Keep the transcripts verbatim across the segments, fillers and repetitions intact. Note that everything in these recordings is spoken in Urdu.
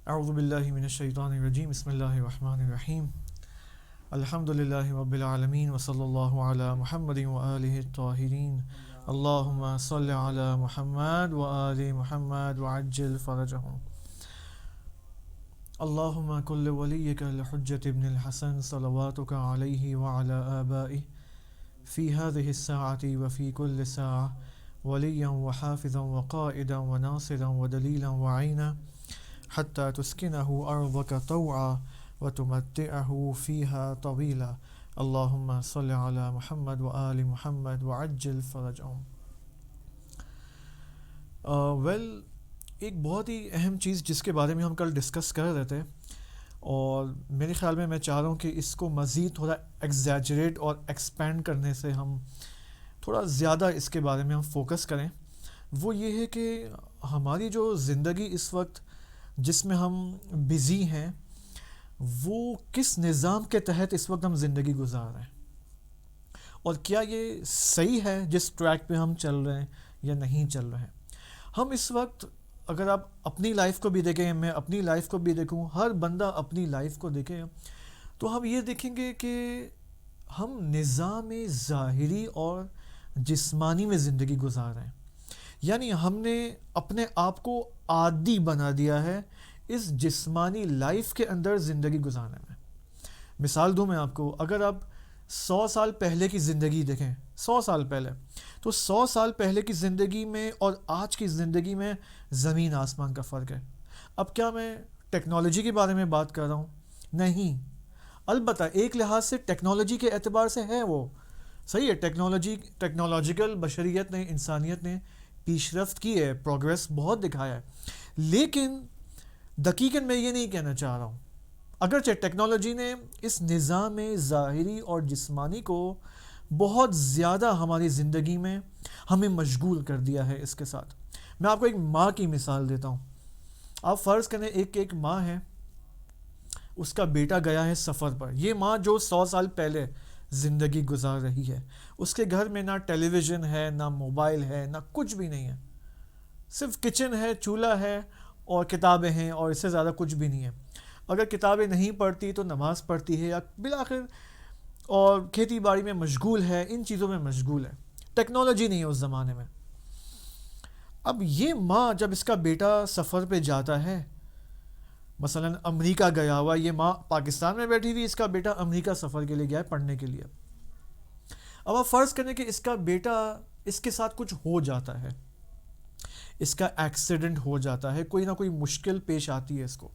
اعوذ باللہ من الشیطان الرجیم بسم اللہ الرحمن الرحیم الحمد للہ رب العالمین وصلی اللہ علی محمد وآلہ الطاہرین اللہم صل علی محمد وآل محمد وعجل فرجہم اللہم کل ولیک الحجۃ ابن الحسن صلواتک علیہ وعلی آبائہ فی هذه الساعة وفی کل ساعة ولیا وحافظا وقائدا وناصرا ودلیلا وعینا حتى تسكنه أرضك طوعا وتمتعه فيها طويلا اللهم صل على محمد وآل محمد وعجل فرجهم. ویل ایک بہت ہی اہم چیز جس کے بارے میں ہم کل ڈسکس کر رہے تھے، اور میرے خیال میں میں چاہ رہا ہوں کہ اس کو مزید تھوڑا ایگزیجریٹ اور ایکسپینڈ کرنے سے ہم تھوڑا زیادہ اس کے بارے میں ہم فوکس کریں. وہ یہ ہے کہ ہماری جو زندگی اس وقت جس میں ہم بزی ہیں، وہ کس نظام کے تحت اس وقت ہم زندگی گزار رہے ہیں، اور کیا یہ صحیح ہے جس ٹریک پہ ہم چل رہے ہیں یا نہیں چل رہے ہیں. ہم اس وقت اگر آپ اپنی لائف کو بھی دیکھیں، میں اپنی لائف کو بھی دیکھوں، ہر بندہ اپنی لائف کو دیکھے، تو ہم یہ دیکھیں گے کہ ہم نظام ظاہری اور جسمانی میں زندگی گزار رہے ہیں. یعنی ہم نے اپنے آپ کو عادی بنا دیا ہے اس جسمانی لائف کے اندر زندگی گزارنے میں. مثال دوں میں آپ کو، اگر آپ سو سال پہلے کی زندگی دیکھیں، سو سال پہلے، تو سو سال پہلے کی زندگی میں اور آج کی زندگی میں زمین آسمان کا فرق ہے. اب کیا میں ٹیکنالوجی کے بارے میں بات کر رہا ہوں؟ نہیں. البتہ ایک لحاظ سے ٹیکنالوجی کے اعتبار سے ہے وہ صحیح ہے. ٹیکنالوجی ٹیکنالوجیکل بشریت نے، انسانیت نے پیش رفت کی ہے، پروگریس بہت دکھایا ہے، لیکن دقیقاً میں یہ نہیں کہنا چاہ رہا ہوں. اگرچہ ٹیکنالوجی نے اس نظام ظاہری اور جسمانی کو بہت زیادہ ہماری زندگی میں ہمیں مشغول کر دیا ہے. اس کے ساتھ میں آپ کو ایک ماں کی مثال دیتا ہوں. آپ فرض کریں ایک ایک ماں ہے، اس کا بیٹا گیا ہے سفر پر. یہ ماں جو سو سال پہلے زندگی گزار رہی ہے، اس کے گھر میں نہ ٹیلی ویژن ہے، نہ موبائل ہے، نہ کچھ بھی نہیں ہے. صرف کچن ہے، چولہا ہے اور کتابیں ہیں، اور اس سے زیادہ کچھ بھی نہیں ہے. اگر کتابیں نہیں پڑھتی تو نماز پڑھتی ہے، یا بالآخر اور کھیتی باڑی میں مشغول ہے، ان چیزوں میں مشغول ہے. ٹیکنالوجی نہیں ہے اس زمانے میں. اب یہ ماں جب اس کا بیٹا سفر پہ جاتا ہے، مثلا امریکہ گیا ہوا، یہ ماں پاکستان میں بیٹھی ہوئی، اس کا بیٹا امریکہ سفر کے لیے گیا ہے پڑھنے کے لیے. اب آپ فرض کریں کہ اس کا بیٹا، اس کے ساتھ کچھ ہو جاتا ہے، اس کا ایکسیڈنٹ ہو جاتا ہے، کوئی نہ کوئی مشکل پیش آتی ہے اس کو.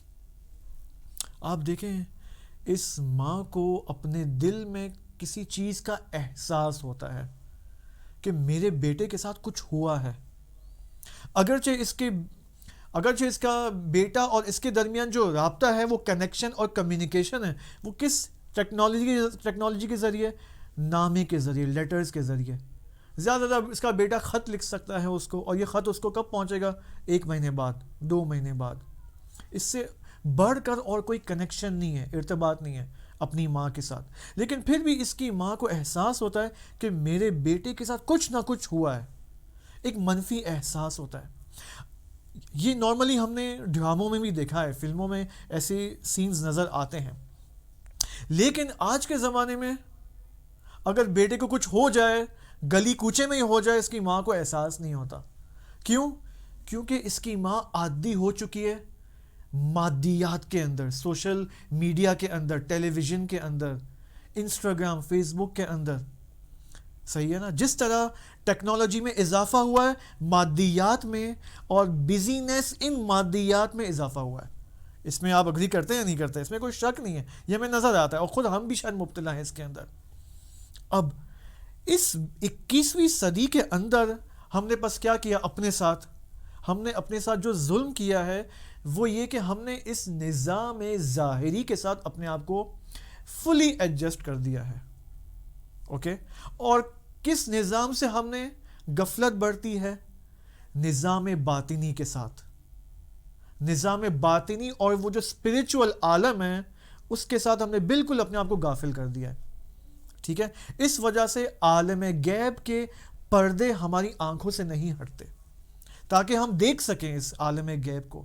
آپ دیکھیں اس ماں کو اپنے دل میں کسی چیز کا احساس ہوتا ہے کہ میرے بیٹے کے ساتھ کچھ ہوا ہے. اگرچہ اس کے اگرچہ اس کا بیٹا اور اس کے درمیان جو رابطہ ہے، وہ کنیکشن اور کمیونیکیشن ہے، وہ کس ٹیکنالوجی ٹیکنالوجی کے ذریعے، نامے کے ذریعے، لیٹرز کے ذریعے. زیادہ زیادہ اس کا بیٹا خط لکھ سکتا ہے اس کو، اور یہ خط اس کو کب پہنچے گا؟ ایک مہینے بعد، دو مہینے بعد. اس سے بڑھ کر اور کوئی کنیکشن نہیں ہے، ارتباط نہیں ہے اپنی ماں کے ساتھ. لیکن پھر بھی اس کی ماں کو احساس ہوتا ہے کہ میرے بیٹے کے ساتھ کچھ نہ کچھ ہوا ہے. ایک منفی احساس ہوتا ہے. یہ نارملی ہم نے ڈراموں میں بھی دیکھا ہے، فلموں میں ایسے سینز نظر آتے ہیں. لیکن آج کے زمانے میں اگر بیٹے کو کچھ ہو جائے، گلی کوچے میں ہی ہو جائے، اس کی ماں کو احساس نہیں ہوتا. کیوں؟ کیونکہ اس کی ماں عادی ہو چکی ہے مادیات کے اندر، سوشل میڈیا کے اندر، ٹیلی ویژن کے اندر، انسٹاگرام، فیس بک کے اندر. صحیح ہے نا؟ جس طرح ٹیکنالوجی میں اضافہ ہوا ہے، مادیات میں اور بزینس ان مادیات میں اضافہ ہوا ہے. اس میں آپ اگری کرتے ہیں یا نہیں کرتے؟ اس میں کوئی شک نہیں ہے، یہ ہمیں نظر آتا ہے، اور خود ہم بھی شاید مبتلا ہیں اس کے اندر. اب اس اکیسویں صدی کے اندر ہم نے بس کیا کیا اپنے ساتھ؟ ہم نے اپنے ساتھ جو ظلم کیا ہے وہ یہ کہ ہم نے اس نظام ظاہری کے ساتھ اپنے آپ کو فلی ایڈجسٹ کر دیا ہے. اوکے اور کس نظام سے ہم نے غفلت برتی ہے؟ نظام باطنی کے ساتھ. نظام باطنی اور وہ جو اسپرچول عالم ہے اس کے ساتھ ہم نے بالکل اپنے آپ کو غافل کر دیا ہے. ٹھیک ہے؟ اس وجہ سے عالم غیب کے پردے ہماری آنکھوں سے نہیں ہٹتے تاکہ ہم دیکھ سکیں اس عالم غیب کو.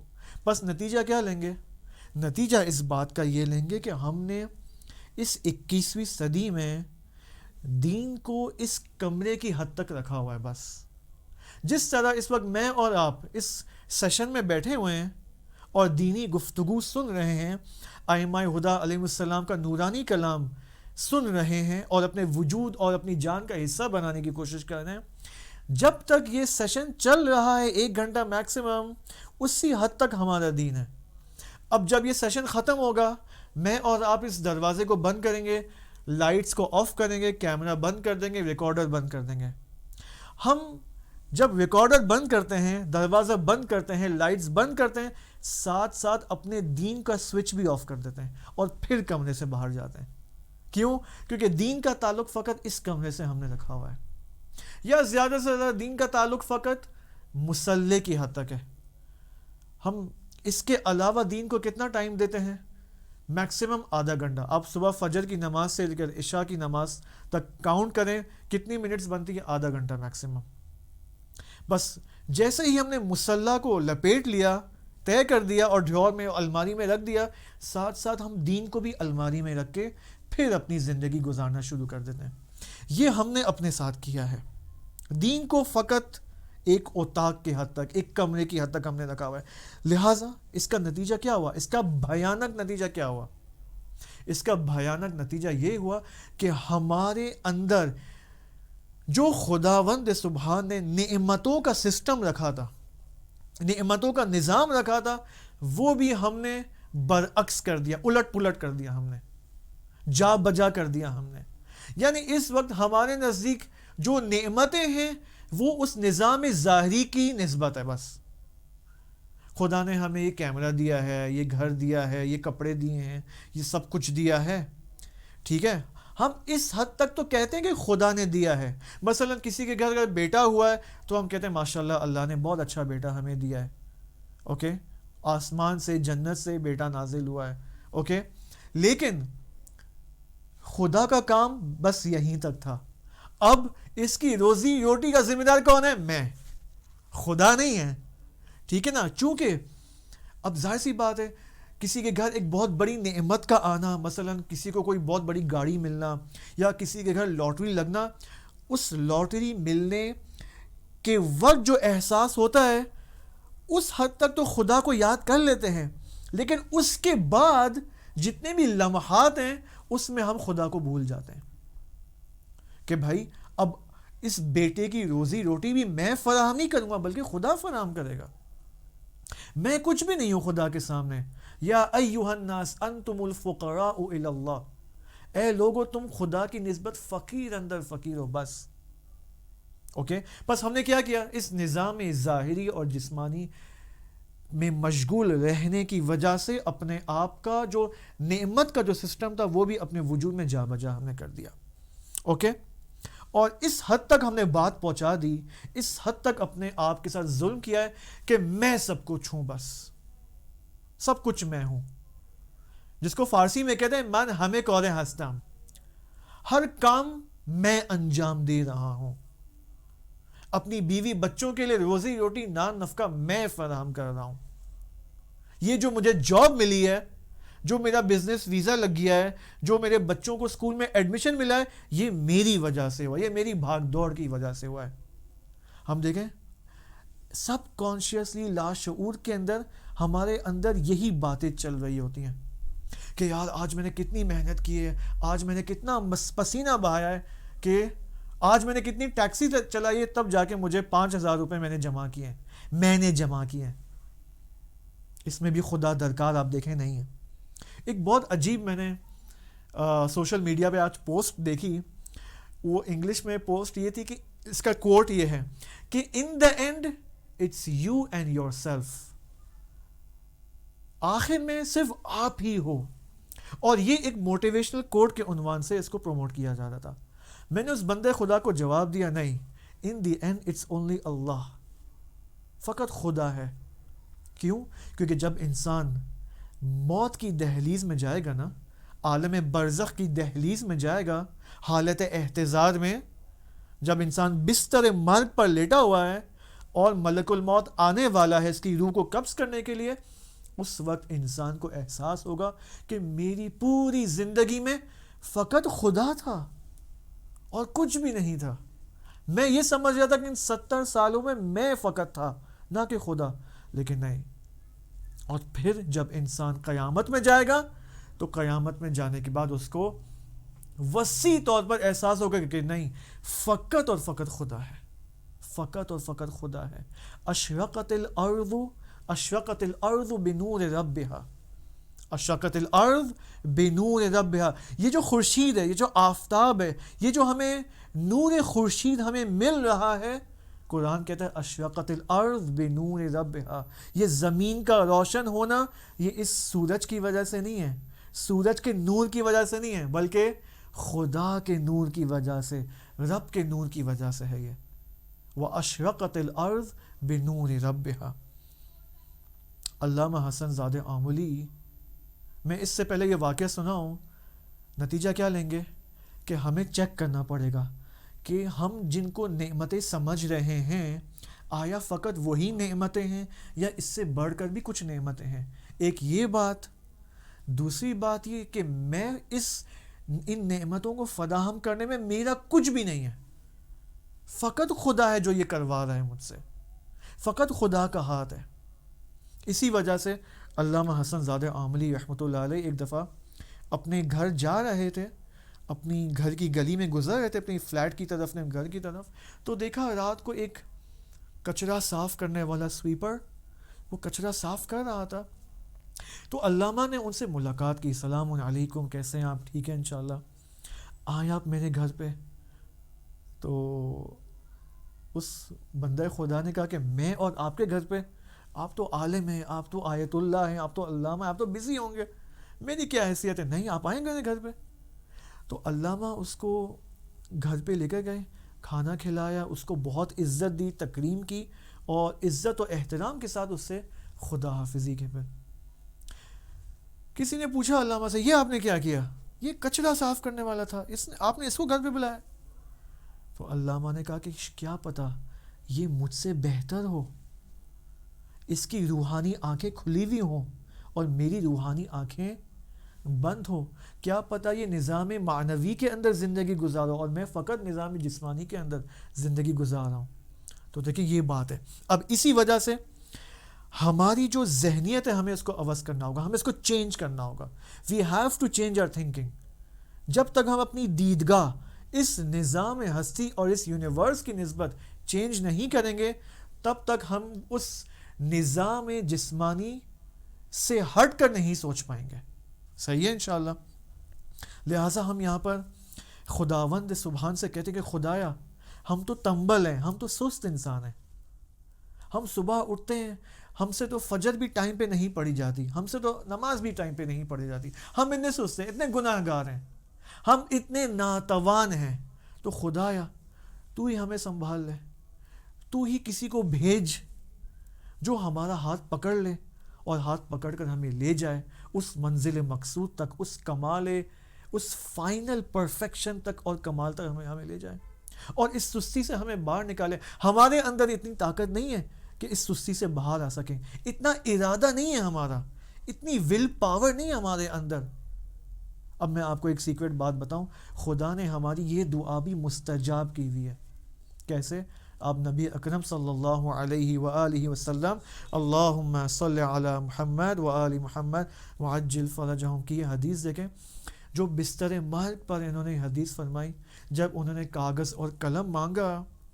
بس نتیجہ کیا لیں گے؟ نتیجہ اس بات کا یہ لیں گے کہ ہم نے اس اکیسویں صدی میں دین کو اس کمرے کی حد تک رکھا ہوا ہے. بس جس طرح اس وقت میں اور آپ اس سیشن میں بیٹھے ہوئے ہیں اور دینی گفتگو سن رہے ہیں, ائمہ ہدیٰ علیہ السلام کا نورانی کلام سن رہے ہیں اور اپنے وجود اور اپنی جان کا حصہ بنانے کی کوشش کر رہے ہیں, جب تک یہ سیشن چل رہا ہے ایک گھنٹہ میکسیمم, اسی حد تک ہمارا دین ہے. اب جب یہ سیشن ختم ہوگا, میں اور آپ اس دروازے کو بند کریں گے, لائٹس کو آف کریں گے, کیمرہ بند کر دیں گے, ریکارڈر بند کر دیں گے. ہم جب ریکارڈر بند کرتے ہیں, دروازہ بند کرتے ہیں, لائٹس بند کرتے ہیں, ساتھ ساتھ اپنے دین کا سوئچ بھی آف کر دیتے ہیں اور پھر کمرے سے باہر جاتے ہیں. کیوں؟ کیونکہ دین کا تعلق فقط اس کمرے سے ہم نے رکھا ہوا ہے, یا زیادہ سے زیادہ دین کا تعلق فقط مصلی کی حد تک ہے. ہم اس کے علاوہ دین کو کتنا ٹائم دیتے ہیں؟ میکسیمم آدھا گھنٹہ. آپ صبح فجر کی نماز سے لے کر عشاء کی نماز تک کاؤنٹ کریں, کتنی منٹس بنتی ہے؟ آدھا گھنٹہ میکسیمم. بس جیسے ہی ہم نے مصلی کو لپیٹ لیا, طے کر دیا اور ڈرور میں الماری میں رکھ دیا, ساتھ ساتھ ہم دین کو بھی الماری میں رکھ کے پھر اپنی زندگی گزارنا شروع کر دیتے ہیں. یہ ہم نے اپنے ساتھ کیا ہے. دین کو فقط ایک اوتاق کی حد تک, ایک کمرے کی حد تک ہم نے رکھا ہوا ہے. لہٰذا اس کا نتیجہ کیا ہوا؟ اس کا بھیانک نتیجہ کیا ہوا؟ اس کا بھیانک نتیجہ یہ ہوا کہ ہمارے اندر جو خداوند سبحان نے نعمتوں کا سسٹم رکھا تھا, نعمتوں کا نظام رکھا تھا, وہ بھی ہم نے برعکس کر دیا, الٹ پلٹ کر دیا, ہم نے جا بجا کر دیا ہم نے. یعنی اس وقت ہمارے نزدیک جو نعمتیں ہیں وہ اس نظام ظاہری کی نسبت ہے. بس خدا نے ہمیں یہ کیمرہ دیا ہے, یہ گھر دیا ہے, یہ کپڑے دیے ہیں, یہ سب کچھ دیا ہے, ٹھیک ہے, ہم اس حد تک تو کہتے ہیں کہ خدا نے دیا ہے. مثلا کسی کے گھر اگر بیٹا ہوا ہے تو ہم کہتے ہیں ماشاءاللہ اللہ نے بہت اچھا بیٹا ہمیں دیا ہے, اوکے, آسمان سے جنت سے بیٹا نازل ہوا ہے, اوکے. لیکن خدا کا کام بس یہیں تک تھا. اب اس کی روزی روٹی کا ذمہ دار کون ہے؟ میں, خدا نہیں ہے, ٹھیک ہے نا. چونکہ اب ظاہر سی بات ہے, کسی کے گھر ایک بہت بڑی نعمت کا آنا, مثلا کسی کو کوئی بہت بڑی گاڑی ملنا, یا کسی کے گھر لاٹری لگنا, اس لاٹری ملنے کے وقت جو احساس ہوتا ہے اس حد تک تو خدا کو یاد کر لیتے ہیں, لیکن اس کے بعد جتنے بھی لمحات ہیں اس میں ہم خدا کو بھول جاتے ہیں کہ بھائی اب اس بیٹے کی روزی روٹی بھی میں فراہم نہیں کروں گا بلکہ خدا فراہم کرے گا. میں کچھ بھی نہیں ہوں خدا کے سامنے. یا ایھا الناس انتم الفقراء الی اللہ, اے لوگو تم خدا کی نسبت فقیر اندر فقیر ہو. بس اوکے, بس ہم نے کیا کیا, اس نظام ظاہری اور جسمانی میں مشغول رہنے کی وجہ سے اپنے آپ کا جو نعمت کا جو سسٹم تھا وہ بھی اپنے وجود میں جا بجا ہم نے کر دیا, اوکے. اور اس حد تک ہم نے بات پہنچا دی, اس حد تک اپنے آپ کے ساتھ ظلم کیا ہے کہ میں سب کچھ ہوں, بس سب کچھ میں ہوں, جس کو فارسی میں کہتے ہیں من ہمیں کورے ہستم, ہر کام میں انجام دے رہا ہوں, اپنی بیوی بچوں کے لیے روزی روٹی نان نفقہ میں فراہم کر رہا ہوں. یہ جو مجھے جاب ملی ہے, جو میرا بزنس ویزا لگ گیا ہے, جو میرے بچوں کو اسکول میں ایڈمیشن ملا ہے, یہ میری وجہ سے ہوا, یہ میری بھاگ دوڑ کی وجہ سے ہوا ہے. ہم دیکھیں سب کانشیسلی لاشعور کے اندر ہمارے اندر یہی باتیں چل رہی ہوتی ہیں کہ یار آج میں نے کتنی محنت کی ہے, آج میں نے کتنا پسینہ بہایا ہے, کہ آج میں نے کتنی ٹیکسی چلائی ہے, تب جا کے مجھے پانچ ہزار روپے میں نے جمع کیے ہیں, میں نے جمع کیے ہیں. اس میں بھی خدا درکار آپ دیکھیں نہیں ہے. ایک بہت عجیب میں نے سوشل میڈیا پہ آج پوسٹ دیکھی, وہ انگلش میں پوسٹ یہ تھی کہ اس کا کوٹ یہ ہے کہ in the end it's you and yourself, آخر میں صرف آپ ہی ہو. اور یہ ایک موٹیویشنل کوٹ کے عنوان سے اس کو پروموٹ کیا جا رہا تھا. میں نے اس بندے خدا کو جواب دیا, نہیں, in the end it's only اللہ, فقط خدا ہے. کیوں؟ کیونکہ جب انسان موت کی دہلیز میں جائے گا نا, عالم برزخ کی دہلیز میں جائے گا, حالت احتضار میں, جب انسان بستر مرگ پر لیٹا ہوا ہے اور ملک الموت آنے والا ہے اس کی روح کو قبض کرنے کے لیے, اس وقت انسان کو احساس ہوگا کہ میری پوری زندگی میں فقط خدا تھا اور کچھ بھی نہیں تھا. میں یہ سمجھ رہا تھا کہ ان ستر سالوں میں میں فقط تھا نہ کہ خدا، لیکن نہیں. اور پھر جب انسان قیامت میں جائے گا تو قیامت میں جانے کے بعد اس کو وسیع طور پر احساس ہوگا کہ نہیں، فقط اور فقط خدا ہے، فقط اور فقط خدا ہے. اشرقت الارض اشرقت الارض بنور ربها، اشرقت الارض بنور ربها. یہ جو خورشید ہے، یہ جو آفتاب ہے، یہ جو ہمیں نور خورشید ہمیں مل رہا ہے، قرآن کہتا ہے اشرقت الارض بنور ربها. یہ زمین کا روشن ہونا یہ اس سورج کی وجہ سے نہیں ہے، سورج کے نور کی وجہ سے نہیں ہے، بلکہ خدا کے نور کی وجہ سے، رب کے نور کی وجہ سے ہے. یہ وَأَشْرَقَتِ الْأَرْضُ بِنُورِ رَبِّهَا. علامہ حسن زادہ آملی، میں اس سے پہلے یہ واقعہ سناؤں، نتیجہ کیا لیں گے کہ ہمیں چیک کرنا پڑے گا کہ ہم جن کو نعمتیں سمجھ رہے ہیں آیا فقط وہی نعمتیں ہیں یا اس سے بڑھ کر بھی کچھ نعمتیں ہیں. ایک یہ بات، دوسری بات یہ کہ میں اس ان نعمتوں کو فراہم کرنے میں میرا کچھ بھی نہیں ہے، فقط خدا ہے جو یہ کروا رہا ہے مجھ سے، فقط خدا کا ہاتھ ہے. اسی وجہ سے علامہ حسن زادہ آملی رحمۃ اللہ علیہ ایک دفعہ اپنے گھر جا رہے تھے، اپنی گھر کی گلی میں گزر رہے تھے، اپنی فلیٹ کی طرف، اپنے گھر کی طرف، تو دیکھا رات کو ایک کچرا صاف کرنے والا سویپر وہ کچرا صاف کر رہا تھا. تو علامہ نے ان سے ملاقات کی، السلام علیکم، کیسے ہیں آپ؟ ٹھیک ہے انشاءاللہ، آئے آپ میرے گھر پہ. تو اس بندہ خدا نے کہا کہ میں اور آپ کے گھر پہ، آپ تو عالم ہیں، آپ تو آیت اللہ ہیں، آپ تو علامہ ہیں، آپ تو بزی ہوں گے، میری کیا حیثیت ہے؟ نہیں، آپ آئیں گے گھر پہ. تو علامہ اس کو گھر پہ لے کے گئے، کھانا کھلایا، اس کو بہت عزت دی، تکریم کی، اور عزت و احترام کے ساتھ اس سے خدا حافظی کے. پھر کسی نے پوچھا علامہ سے، یہ آپ نے کیا کیا؟ یہ کچرا صاف کرنے والا تھا، اس نے آپ نے اس کو گھر پہ بلایا. تو علامہ نے کہا کہ کیا پتا یہ مجھ سے بہتر ہو، اس کی روحانی آنکھیں کھلی ہوئی ہوں اور میری روحانی آنکھیں بند ہو. کیا پتا یہ نظام معنوی کے اندر زندگی گزارا اور میں فقط نظام جسمانی کے اندر زندگی گزار رہا ہوں. تو دیکھیں یہ بات ہے. اب اسی وجہ سے ہماری جو ذہنیت ہے ہمیں اس کو عوض کرنا ہوگا، ہمیں اس کو چینج کرنا ہوگا. We have to change our thinking. جب تک ہم اپنی دیدگاہ اس نظام ہستی اور اس یونیورس کی نسبت چینج نہیں کریں گے، تب تک ہم اس نظام جسمانی سے ہٹ کر نہیں سوچ پائیں گے. صحیح ہے انشاءاللہ. لہٰذا ہم یہاں پر خداوند سبحان سے کہتے ہیں کہ خدایا ہم تو تنبل ہیں، ہم تو سست انسان ہیں، ہم صبح اٹھتے ہیں، ہم سے تو فجر بھی ٹائم پہ نہیں پڑھی جاتی، ہم سے تو نماز بھی ٹائم پہ نہیں پڑھی جاتی، ہم اتنے سست ہیں، اتنے گناہ گار ہیں، ہم اتنے ناتوان ہیں. تو خدایا تو ہی ہمیں سنبھال لے، تو ہی کسی کو بھیج جو ہمارا ہاتھ پکڑ لے اور ہاتھ پکڑ کر ہمیں لے جائے اس منزل مقصود تک، اس کمال، اس فائنل پرفیکشن تک اور کمال تک ہمیں ہمیں لے جائے اور اس سستی سے ہمیں باہر نکالے. ہمارے اندر اتنی طاقت نہیں ہے کہ اس سستی سے باہر آ سکیں، اتنا ارادہ نہیں ہے ہمارا، اتنی ول پاور نہیں ہے ہمارے اندر. اب میں آپ کو ایک سیکرٹ بات بتاؤں، خدا نے ہماری یہ دعا بھی مستجاب کی ہوئی ہے. کیسے؟ آپ نبی اکرم صلی اللہ علیہ وآلہ وسلم اللہم صلی علی محمد وآل محمد وعجل فرجہم کی یہ حدیث دیکھیں، جو بستر مرگ پر انہوں نے حدیث فرمائی. جب انہوں نے کاغذ اور قلم مانگا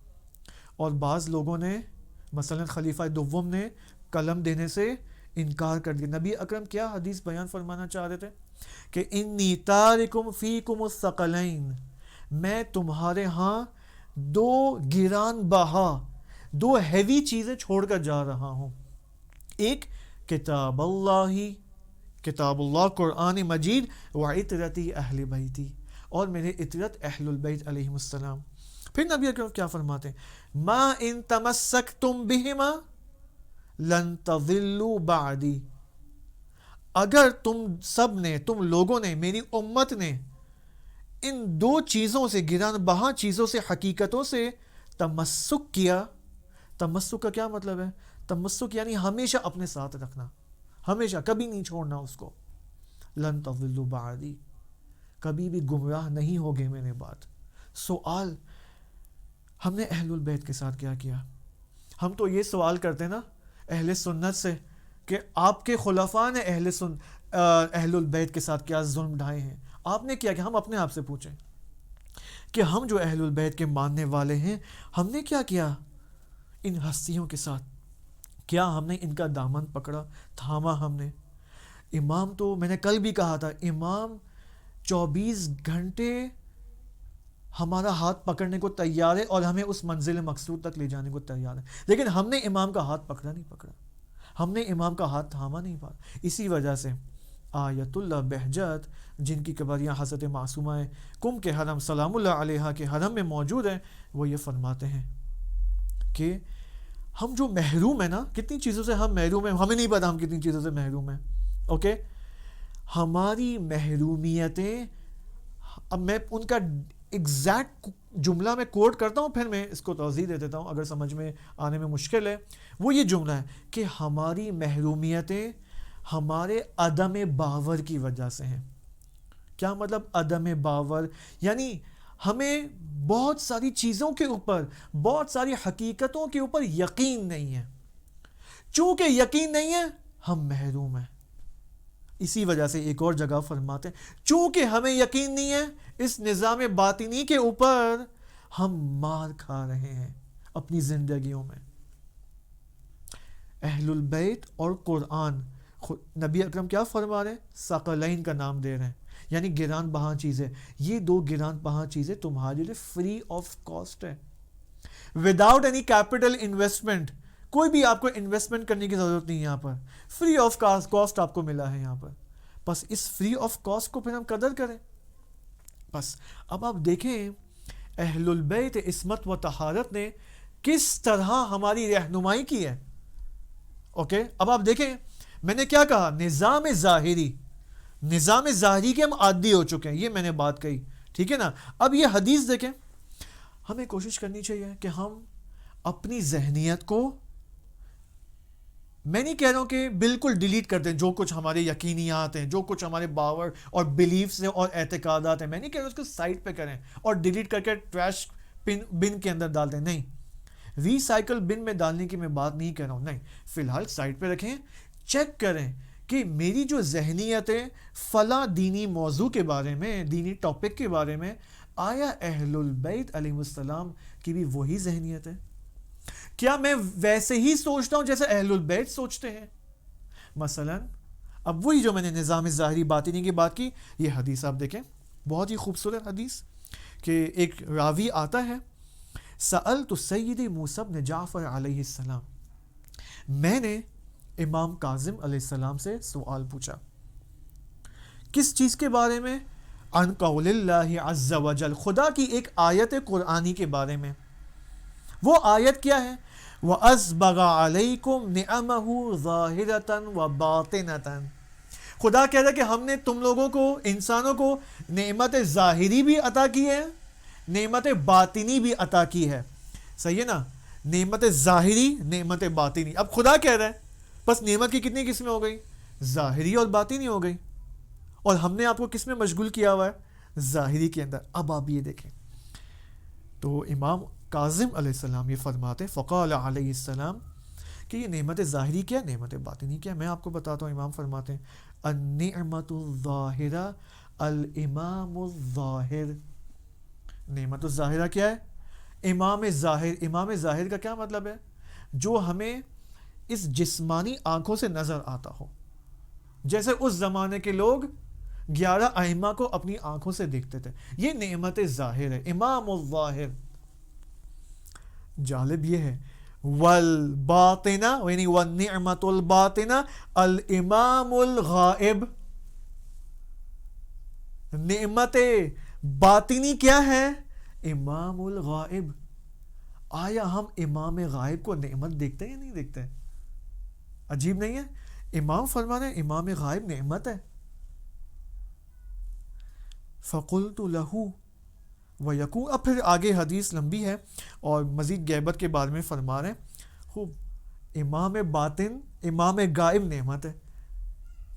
اور بعض لوگوں نے مثلا خلیفہ دوم نے قلم دینے سے انکار کر دیا، نبی اکرم کیا حدیث بیان فرمانا چاہ رہے تھے کہ انی تارکم فیکم الثقلین، میں تمہارے ہاں دو گران بہا، دو ہیوی چیزیں چھوڑ کر جا رہا ہوں. ایک کتاب اللہ، کتاب اللہ قرآن مجید، وعطرتی اہل بیتی، اور میرے عطرت اہل البیت علیہم السلام. پھر نبی اکرم کیا فرماتے ہیں؟ ما ان تمسکتم بہما لن تضلوا بعدی، اگر تم سب نے، تم لوگوں نے، میری امت نے ان دو چیزوں سے، گران بہا چیزوں سے، حقیقتوں سے تمسک کیا. تمسک کا کیا مطلب ہے؟ تمسک یعنی ہمیشہ اپنے ساتھ رکھنا، ہمیشہ کبھی نہیں چھوڑنا اس کو. لن تضلوا بعدی, کبھی بھی گمراہ نہیں ہوگے میرے بعد. سوال ہم نے اہل البیت کے ساتھ کیا کیا؟ ہم تو یہ سوال کرتے نا اہل سنت سے کہ آپ کے خلفاء نے اہل سن اہل البیت کے ساتھ کیا ظلم ڈھائے ہیں. آپ نے کیا کہ ہم اپنے آپ سے پوچھیں کہ ہم جو اہل البیت کے ماننے والے ہیں ہم نے کیا کیا ان ہستیوں کے ساتھ؟ کیا ہم نے ان کا دامن پکڑا, تھاما ہم نے؟ امام تو میں نے کل بھی کہا تھا, امام چوبیس گھنٹے ہمارا ہاتھ پکڑنے کو تیار ہے اور ہمیں اس منزل مقصود تک لے جانے کو تیار ہے, لیکن ہم نے امام کا ہاتھ پکڑا نہیں پکڑا, ہم نے امام کا ہاتھ تھاما نہیں پا. اسی وجہ سے آیت اللہ بہجت جن کی قبریاں حضرت معصومہ کم کے حرم سلام اللہ علیہا کے حرم میں موجود ہیں, وہ یہ فرماتے ہیں کہ ہم جو محروم ہیں نا, کتنی چیزوں سے ہم محروم ہیں, ہمیں نہیں پتا ہم کتنی چیزوں سے محروم ہیں. اوکے, ہماری محرومیتیں, اب میں ان کا ایگزیکٹ جملہ میں کوٹ کرتا ہوں, پھر میں اس کو توضیح دے دیتا ہوں اگر سمجھ میں آنے میں مشکل ہے. وہ یہ جملہ ہے کہ ہماری محرومیتیں ہمارے عدم باور کی وجہ سے ہیں. کیا مطلب عدم باور؟ یعنی ہمیں بہت ساری چیزوں کے اوپر, بہت ساری حقیقتوں کے اوپر یقین نہیں ہے. چونکہ یقین نہیں ہے ہم محروم ہیں. اسی وجہ سے ایک اور جگہ فرماتے ہیں چونکہ ہمیں یقین نہیں ہے اس نظام باطنی کے اوپر, ہم مار کھا رہے ہیں اپنی زندگیوں میں. اہل البیت اور قرآن, نبی اکرم کیا فرما رہے ہیں؟ ثقلین کا نام دے رہے ہیں, یعنی گران بہا چیزیں. یہ دو گران بہا چیزیں تمہارے لیے فری آف کاسٹ ہے, وداؤٹ اینی کیپٹل انویسٹمنٹ. کوئی بھی آپ کو انویسٹمنٹ کرنے کی ضرورت نہیں ہے, یہاں پر فری آف کاسٹ آپ کو ملا ہے یہاں پر. بس اس فری آف کاسٹ کو پھر ہم قدر کریں. بس اب آپ دیکھیں اہل البیت عصمت و طہارت نے کس طرح ہماری رہنمائی کی ہے. اوکے, اب آپ دیکھیں میں نے کیا کہا, نظام ظاہری, نظام ظاہری کے ہم عادی ہو چکے ہیں, یہ میں نے بات کہی, ٹھیک ہے نا. اب یہ حدیث دیکھیں, ہمیں کوشش کرنی چاہیے کہ ہم اپنی ذہنیت کو, میں نہیں کہہ رہا ہوں کہ بالکل ڈیلیٹ کر دیں جو کچھ ہمارے یقینیات ہیں, جو کچھ ہمارے باور اور بلیفز ہیں اور اعتقادات ہیں, میں نہیں کہہ رہا اس کو سائڈ پہ کریں اور ڈیلیٹ کر کے ٹریش بن کے اندر ڈال دیں. نہیں, ری سائیکل بن میں ڈالنے کی میں بات نہیں کر رہا ہوں. نہیں, فی الحال سائڈ پہ رکھیں, چیک کریں کہ میری جو ذہنیت ہے فلاں دینی موضوع کے بارے میں, دینی ٹاپک کے بارے میں, آیا اہل البیت علیہ السلام کی بھی وہی ذہنیت ہے؟ کیا میں ویسے ہی سوچتا ہوں جیسے اہل البیت سوچتے ہیں؟ مثلا اب وہی جو میں نے نظام ظاہری باطنی کی بات کی, یہ حدیث آپ دیکھیں, بہت ہی خوبصورت حدیث کہ ایک راوی آتا ہے, سألت سیدی موسیٰ بن جعفر علیہ السلام, میں نے امام کاظم علیہ السلام سے سوال پوچھا. کس چیز کے بارے میں؟ عن قول اللہ عز وجل, خدا کی ایک آیت قرآنی کے بارے میں. وہ آیت کیا ہے؟ وَأَسْبَغَ عَلَيْكُمْ نِعَمَهُ ظَاهِرَةً وَبَاطِنَةً. خدا کہہ رہا ہے کہ ہم نے تم لوگوں کو, انسانوں کو نعمت ظاہری بھی عطا کی ہے, نعمت باطنی بھی عطا کی ہے. صحیح ہے نا, نعمت ظاہری, نعمت باطنی. اب خدا کہہ رہا ہے بس نعمت کی کتنی قسمیں ہو گئی؟ ظاہری اور باطنی ہو گئی, اور ہم نے آپ کو کس میں مشغول کیا ہوا ہے؟ ظاہری کے اندر. اب آپ یہ دیکھیں تو امام کاظم علیہ السلام یہ فرماتے فقال علیہ السلام کہ یہ نعمت ظاہری کیا, نعمت باطنی کیا؟ میں آپ کو بتاتا ہوں. امام فرماتے ہیں النعمت الظاہرہ الامام الظاہر. نعمت الظاہرہ کیا ہے؟ امام ظاہر. امام ظاہر کا کیا مطلب ہے؟ جو ہمیں اس جسمانی آنکھوں سے نظر آتا ہو, جیسے اس زمانے کے لوگ گیارہ ائمہ کو اپنی آنکھوں سے دیکھتے تھے. یہ نعمت ظاہر ہے, امام الظاہر. جالب یہ ہے والباطنہ یعنی والنعمت الباطنہ الامام الغائب. نعمت باطنی کیا ہے؟ امام الغائب. آیا ہم امام غائب کو نعمت دیکھتے ہیں یا نہیں دیکھتے؟ عجیب نہیں ہے؟ امام فرمانے امام غائب نعمت ہے. فقلت لہو ویکون. اب پھر آگے حدیث لمبی ہے اور مزید غیبت کے بارے میں فرما رہے ہیں. خوب, امام باطن, امام غائب نعمت ہے.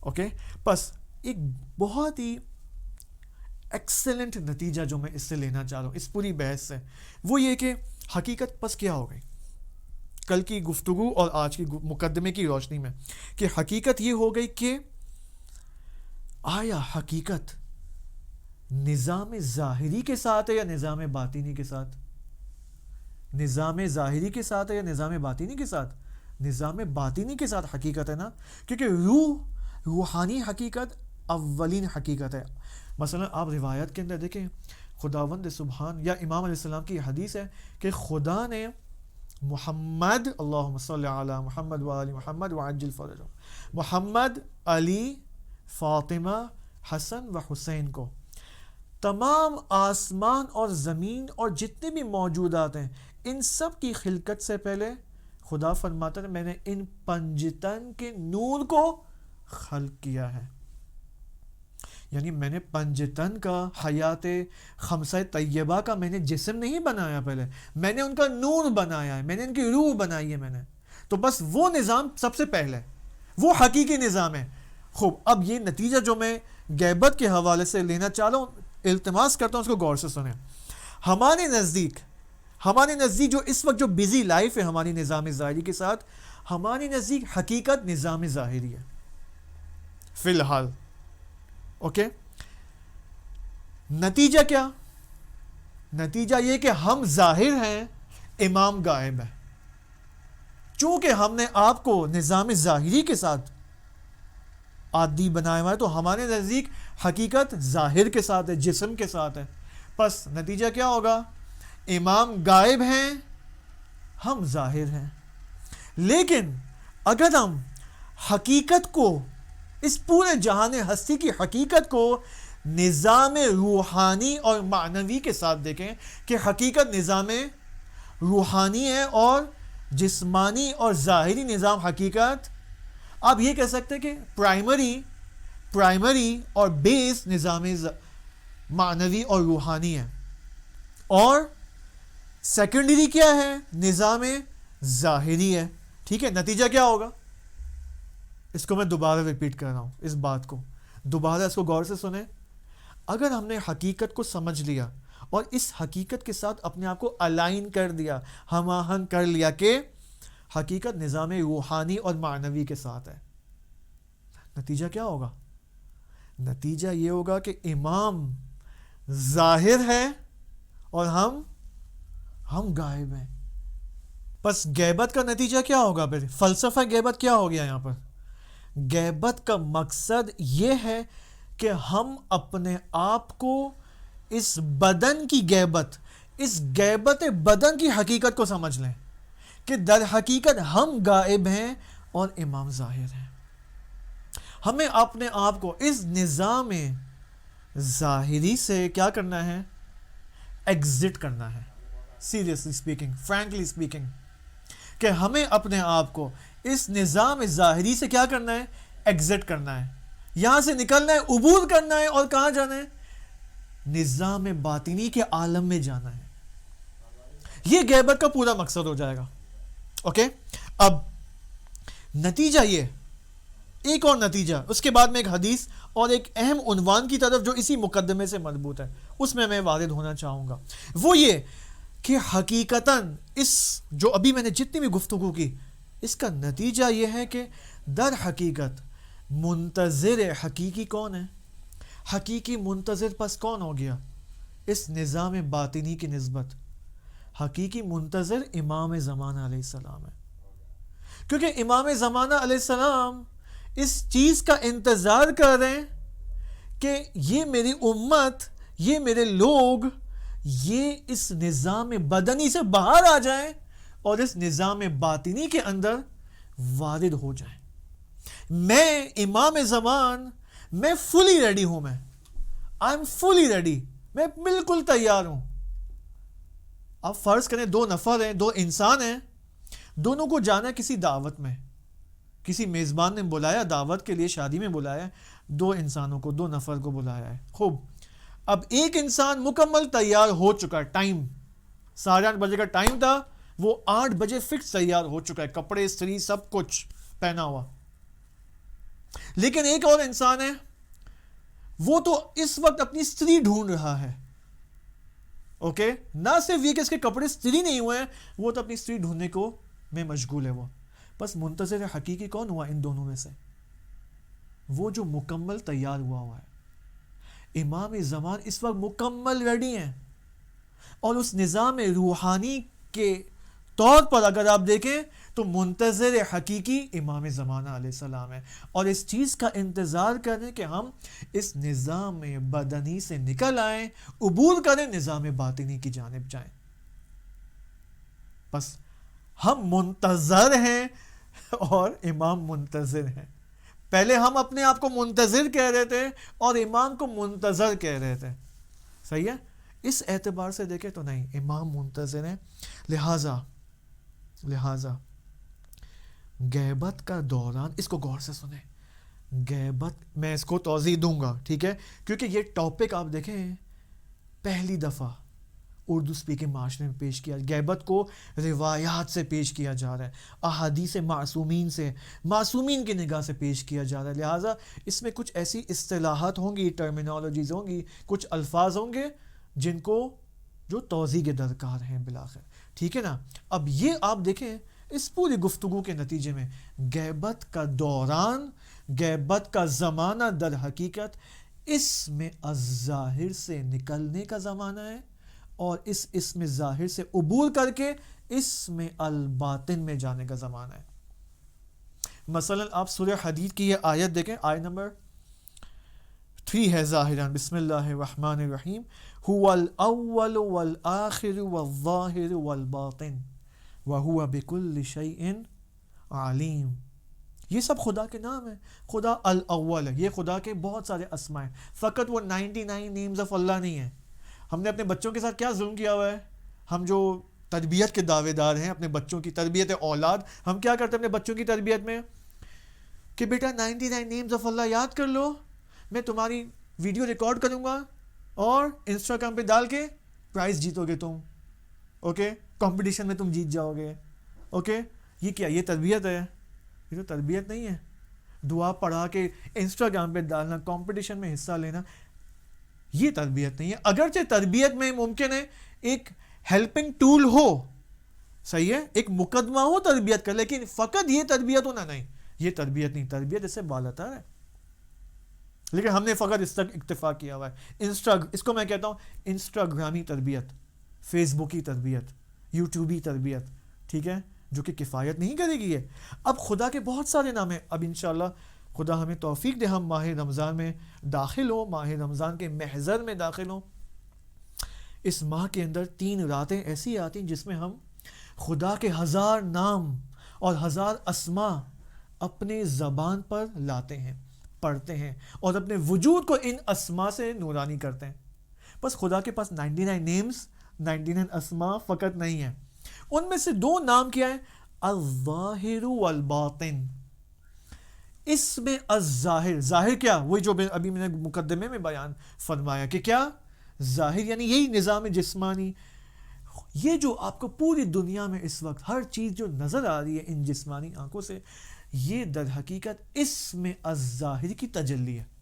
اوکے. بس ایک بہت ہی ایکسلنٹ نتیجہ جو میں اس سے لینا چاہ رہا ہوں اس پوری بحث سے وہ یہ کہ حقیقت پس کیا ہو گئی کل کی گفتگو اور آج کی مقدمے کی روشنی میں, کہ حقیقت یہ ہو گئی کہ آیا حقیقت نظام ظاہری کے ساتھ ہے یا نظام باطنی کے ساتھ؟ نظام ظاہری کے ساتھ ہے یا نظام باطنی کے ساتھ؟ نظام باطنی کے ساتھ حقیقت ہے نا, کیونکہ روح روحانی حقیقت اولین حقیقت ہے. مثلا آپ روایت کے اندر دیکھیں خداوند سبحان یا امام علیہ السلام کی حدیث ہے کہ خدا نے محمد اللہم صلی علی محمد و آل محمد وعجل فرجہ محمد, علی, فاطمہ, حسن و حسین کو تمام آسمان اور زمین اور جتنے بھی موجودات ہیں ان سب کی خلقت سے پہلے خدا فرماتا ہے میں نے ان پنجتن کے نور کو خلق کیا ہے. یعنی میں نے پنجتن کا حیات خمسہ طیبہ کا میں نے جسم نہیں بنایا, پہلے میں نے ان کا نور بنایا ہے, میں نے ان کی روح بنائی ہے میں نے. تو بس وہ نظام سب سے پہلے, وہ حقیقی نظام ہے. خوب, اب یہ نتیجہ جو میں غیبت کے حوالے سے لینا چاہ رہا ہوں التماس کرتا ہوں اس کو غور سے سنیں. ہمارے نزدیک ہمارے نزدیک جو اس وقت جو بزی لائف ہے ہماری نظام ظاہری کے ساتھ, ہمارے نزدیک حقیقت نظام ظاہری ہے فی الحال. اوکے, نتیجہ کیا؟ نتیجہ یہ کہ ہم ظاہر ہیں, امام غائب ہے. چونکہ ہم نے آپ کو نظام ظاہری کے ساتھ عادی بنایا ہوا ہے تو ہمارے نزدیک حقیقت ظاہر کے ساتھ ہے, جسم کے ساتھ ہے. پس نتیجہ کیا ہوگا؟ امام غائب ہیں, ہم ظاہر ہیں. لیکن اگر ہم حقیقت کو, اس پورے جہان ہستی کی حقیقت کو نظام روحانی اور معنوی کے ساتھ دیکھیں کہ حقیقت نظام روحانی ہے اور جسمانی اور ظاہری نظام حقیقت, آپ یہ کہہ سکتے کہ پرائمری پرائمری اور بیس نظام معنوی اور روحانی ہے, اور سیکنڈری کیا ہے؟ نظام ظاہری ہے. ٹھیک ہے, نتیجہ کیا ہوگا؟ اس کو میں دوبارہ ریپیٹ کر رہا ہوں, اس بات کو دوبارہ اس کو غور سے سنیں. اگر ہم نے حقیقت کو سمجھ لیا اور اس حقیقت کے ساتھ اپنے آپ کو الائن کر دیا, ہم آہنگ کر لیا کہ حقیقت نظام روحانی اور معنوی کے ساتھ ہے, نتیجہ کیا ہوگا؟ نتیجہ یہ ہوگا کہ امام ظاہر ہے اور ہم ہم غائب ہیں. بس غیبت کا نتیجہ کیا ہوگا؟ پھر فلسفہ غیبت کیا ہو گیا یہاں پر؟ غیبت کا مقصد یہ ہے کہ ہم اپنے آپ کو اس بدن کی غیبت, اس غیبت بدن کی حقیقت کو سمجھ لیں کہ در حقیقت ہم غائب ہیں اور امام ظاہر ہیں. ہمیں اپنے آپ کو اس نظام ظاہری سے کیا کرنا ہے؟ ایگزٹ کرنا ہے. سیریسلی اسپیکنگ, فرینکلی اسپیکنگ, کہ ہمیں اپنے آپ کو اس نظام ظاہری سے کیا کرنا ہے؟ ایگزٹ کرنا ہے, یہاں سے نکلنا ہے, عبور کرنا ہے, اور کہاں جانا ہے؟ نظام باطنی کے عالم میں جانا ہے. یہ غیبت کا پورا مقصد ہو جائے گا. اوکے, اب نتیجہ یہ, ایک اور نتیجہ, اس کے بعد میں ایک حدیث اور ایک اہم عنوان کی طرف جو اسی مقدمے سے مربوط ہے اس میں میں وارد ہونا چاہوں گا. وہ یہ کہ حقیقتاً اس جو ابھی میں نے جتنی بھی گفتگو کی, اس کا نتیجہ یہ ہے کہ در حقیقت منتظر حقیقی کون ہے؟ حقیقی منتظر پس کون ہو گیا اس نظام باطنی کی نسبت؟ حقیقی منتظر امام زمانہ علیہ السلام ہے, کیونکہ امام زمانہ علیہ السلام اس چیز کا انتظار کر رہے ہیں کہ یہ میری امت, یہ میرے لوگ, یہ اس نظام بدنی سے باہر آ جائیں اور اس نظام باطنی کے اندر وارد ہو جائیں. میں امام زمان, میں فلی ریڈی ہوں, میں آئی ایم فلی ریڈی, میں بالکل تیار ہوں. آپ فرض کریں دو نفر ہیں, دو انسان ہیں, دونوں کو جانا کسی دعوت میں, کسی میزبان نے بلایا دعوت کے لیے, شادی میں بلایا, دو انسانوں کو, دو نفر کو بلایا ہے. خوب, اب ایک انسان مکمل تیار ہو چکا ہے, ٹائم ساڑھے آٹھ بجے کا ٹائم تھا, وہ آٹھ بجے فکس تیار ہو چکا ہے, کپڑے استری سب کچھ پہنا ہوا. لیکن ایک اور انسان ہے، وہ تو اس وقت اپنی استری ڈھونڈ رہا ہے. Okay okay? نہ صرف یہ کہ اس کے کپڑے استری نہیں ہوئے ہیں، وہ تو اپنی استری ڈھونڈنے کو میں مشغول ہے. وہ بس منتظر حقیقی کون ہوا ان دونوں میں سے؟ وہ جو مکمل تیار ہوا ہوا ہے. امام زمان اس وقت مکمل ریڈی ہیں، اور اس نظام روحانی کے طور پر اگر آپ دیکھیں تو منتظر حقیقی امام زمانہ علیہ السلام ہے، اور اس چیز کا انتظار کریں کہ ہم اس نظام بدنی سے نکل آئیں، عبور کریں، نظام باطنی کی جانب جائیں. بس ہم منتظر ہیں اور امام منتظر ہیں. پہلے ہم اپنے آپ کو منتظر کہہ رہے تھے اور امام کو منتظر کہہ رہے تھے. صحیح ہے؟ اس اعتبار سے دیکھیں تو نہیں، امام منتظر ہیں. لہٰذا لہٰذا غیبت کا دوران، اس کو غور سے سنیں، غیبت میں اس کو توضیح دوں گا، ٹھیک ہے، کیونکہ یہ ٹاپک آپ دیکھیں پہلی دفعہ اردو سپیکنگ معاشرے میں پیش کیا. غیبت کو روایات سے پیش کیا جا رہا ہے، احادیث معصومین سے، معصومین کی نگاہ سے پیش کیا جا رہا ہے. لہٰذا اس میں کچھ ایسی اصطلاحات ہوں گی، ٹرمینالوجیز ہوں گی، کچھ الفاظ ہوں گے جن کو جو توضیح کے درکار ہیں بالآخر. ٹھیک ہے نا؟ اب یہ آپ دیکھیں اس پوری گفتگو کے نتیجے میں غیبت کا دوران، غیبت کا زمانہ در حقیقت اس میں الظاہر سے نکلنے کا زمانہ ہے، اور اس اس میں ظاہر سے عبور کر کے اس میں الباطن میں جانے کا زمانہ ہے. مثلا آپ سورہ حدید کی یہ آیت دیکھیں، آیت نمبر تھری ہے ظاہراً، بسم اللہ الرحمن الرحیم، هو الاول والآخر والظاہر والباطن وهو بكل شيء علیم. یہ سب خدا کے نام ہیں. خدا الاول ہے، یہ خدا کے بہت سارے اسماء ہیں، فقط وہ نائنٹی نائن نیمز آف اللہ نہیں ہیں. ہم نے اپنے بچوں کے ساتھ کیا ظلم کیا ہوا ہے؟ ہم جو تربیت کے دعوے دار ہیں، اپنے بچوں کی تربیت اولاد، ہم کیا کرتے ہیں اپنے بچوں کی تربیت میں کہ بیٹا نائنٹی نائن نیمز آف اللہ یاد کر لو، میں تمہاری ویڈیو ریکارڈ کروں گا اور انسٹاگرام پہ ڈال کے پرائز جیتو گے تم. اوکے، کمپٹیشن میں تم جیت جاؤ گے. اوکے، یہ کیا؟ یہ تربیت ہے؟ یہ تو تربیت نہیں ہے. دعا پڑھا کے انسٹاگرام پہ ڈالنا، کمپٹیشن میں حصہ لینا، یہ تربیت نہیں ہے. اگرچہ تربیت میں ممکن ہے ایک ہیلپنگ ٹول ہو، صحیح ہے، ایک مقدمہ ہو تربیت کا، لیکن فقط یہ تربیت ہونا نہیں، یہ تربیت نہیں. تربیت اس سے بالاتر ہے. لیکن ہم نے فقط اس تک اکتفا کیا ہوا ہے. انسٹا اس کو میں کہتا ہوں انسٹاگرامی تربیت، فیس بکی تربیت، یوٹیوبی تربیت، ٹھیک ہے، جو کہ کفایت نہیں کرے گی. ہے اب خدا کے بہت سارے نام ہیں. اب انشاءاللہ خدا ہمیں توفیق دے ہم ماہ رمضان میں داخل ہوں، ماہ رمضان کے محضر میں داخل ہوں. اس ماہ کے اندر تین راتیں ایسی آتی ہیں جس میں ہم خدا کے ہزار نام اور ہزار اسما اپنے زبان پر لاتے ہیں، پڑھتے ہیں، اور اپنے وجود کو ان اسما سے نورانی کرتے ہیں. بس خدا کے پاس ninety nine names, ninety nine اسما فقط نہیں ہیں. ان میں سے دو نام کیا ہے؟ الظاہر والباطن. اس میں الظاہر، ظاہر کیا؟ وہی جو ابھی میں نے مقدمے میں بیان فرمایا کہ کیا ظاہر یعنی یہی نظام جسمانی. یہ جو آپ کو پوری دنیا میں اس وقت ہر چیز جو نظر آ رہی ہے ان جسمانی آنکھوں سے، یہ در حقیقت اس میں الظاہر کی تجلی ہے.